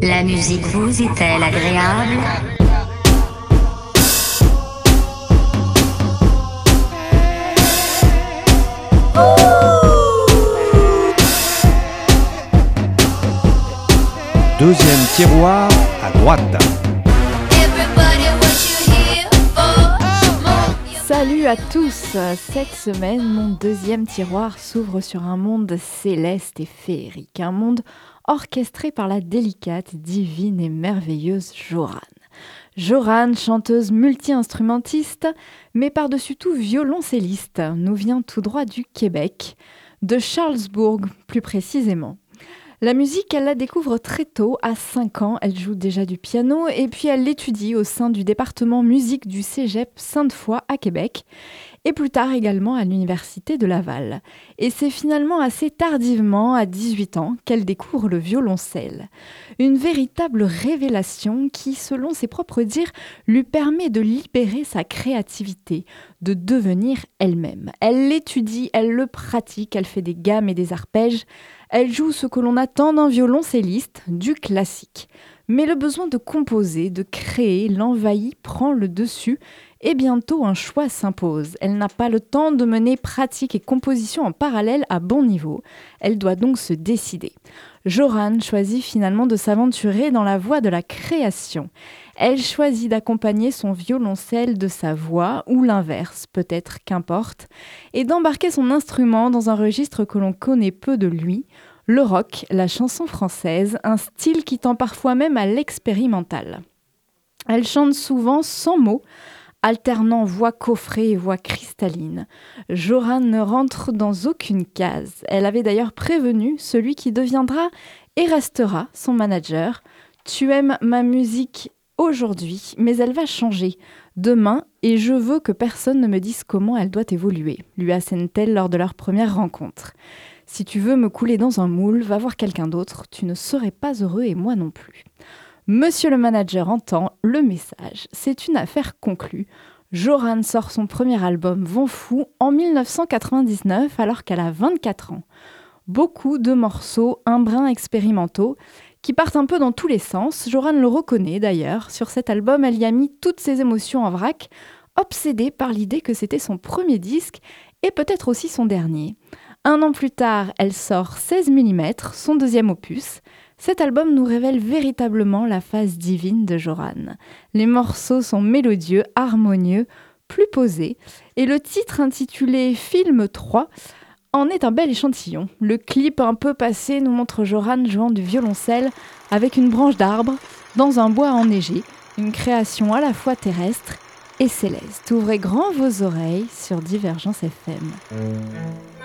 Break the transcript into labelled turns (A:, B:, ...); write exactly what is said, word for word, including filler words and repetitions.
A: La musique vous est-elle agréable ?
B: Deuxième tiroir à droite.
C: Salut à tous! Cette semaine, mon deuxième tiroir s'ouvre sur un monde céleste et féerique, un monde orchestré par la délicate, divine et merveilleuse Joran. Joran, chanteuse multi-instrumentiste, mais par-dessus tout violoncelliste, nous vient tout droit du Québec, de Charlesbourg plus précisément. La musique, elle la découvre très tôt, à cinq ans, elle joue déjà du piano et puis elle l'étudie au sein du département musique du Cégep Sainte-Foy à Québec et plus tard également à l'université de Laval. Et c'est finalement assez tardivement, à dix-huit ans, qu'elle découvre le violoncelle. Une véritable révélation qui, selon ses propres dires, lui permet de libérer sa créativité, de devenir elle-même. Elle l'étudie, elle le pratique, elle fait des gammes et des arpèges. Elle joue ce que l'on attend d'un violoncelliste, du classique. Mais le besoin de composer, de créer, l'envahit, prend le dessus et bientôt un choix s'impose. Elle n'a pas le temps de mener pratique et composition en parallèle à bon niveau. Elle doit donc se décider. Joran choisit finalement de s'aventurer dans la voie de la création. Elle choisit d'accompagner son violoncelle de sa voix, ou l'inverse, peut-être, qu'importe, et d'embarquer son instrument dans un registre que l'on connaît peu de lui, le rock, la chanson française, un style qui tend parfois même à l'expérimental. Elle chante souvent sans mots, alternant voix coffrée et voix cristalline. Joran ne rentre dans aucune case. Elle avait d'ailleurs prévenu celui qui deviendra et restera son manager. « Tu aimes ma musique aujourd'hui, mais elle va changer demain et je veux que personne ne me dise comment elle doit évoluer », lui assène-t-elle lors de leur première rencontre. « Si tu veux me couler dans un moule, va voir quelqu'un d'autre, tu ne serais pas heureux et moi non plus. » Monsieur le manager entend le message. C'est une affaire conclue. Joran sort son premier album Vent fou en dix-neuf cent quatre-vingt-dix-neuf alors qu'elle a vingt-quatre ans. Beaucoup de morceaux, un brin expérimentaux, qui partent un peu dans tous les sens. Joran le reconnaît d'ailleurs. Sur cet album, elle y a mis toutes ses émotions en vrac, obsédée par l'idée que c'était son premier disque et peut-être aussi son dernier. Un an plus tard, elle sort seize millimètres, son deuxième opus. Cet album nous révèle véritablement la face divine de Joran. Les morceaux sont mélodieux, harmonieux, plus posés, et le titre intitulé « Film trois » en est un bel échantillon. Le clip un peu passé nous montre Joran jouant du violoncelle avec une branche d'arbre dans un bois enneigé, une création à la fois terrestre et céleste. Ouvrez grand vos oreilles sur Divergence F M.